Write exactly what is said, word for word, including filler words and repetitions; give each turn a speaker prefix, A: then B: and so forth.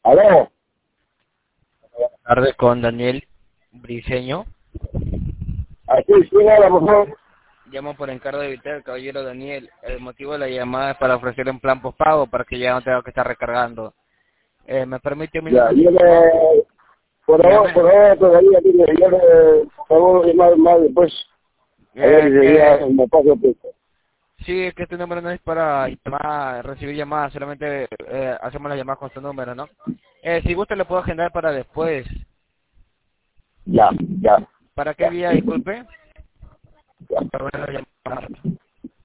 A: ¿Aló?
B: Buenas tardes con Daniel Briceño.
A: Aquí, sí, hola, por favor.
B: Llamo por encargo de Vitel, caballero Daniel. El motivo de la llamada es para ofrecerle un plan postpago para que ya no tenga que estar recargando. Eh, ¿Me permite un
A: Ya,
B: minuto,
A: yo
B: por favor?
A: le... Por ahora,
B: Dígame.
A: por ahora todavía, mire, yo le... Por favor, llamar más después. A ver si
B: Eh,
A: ya
B: que
A: me paso el tiempo.
B: sí, es que este número no es para llamar, recibir llamadas, solamente eh, hacemos las llamadas con su número, ¿no? Eh, si gusta le puedo agendar para después.
A: Ya, ya,
B: ¿Para qué
A: ya,
B: día, disculpe?
A: ya.
B: Para ver la llamada.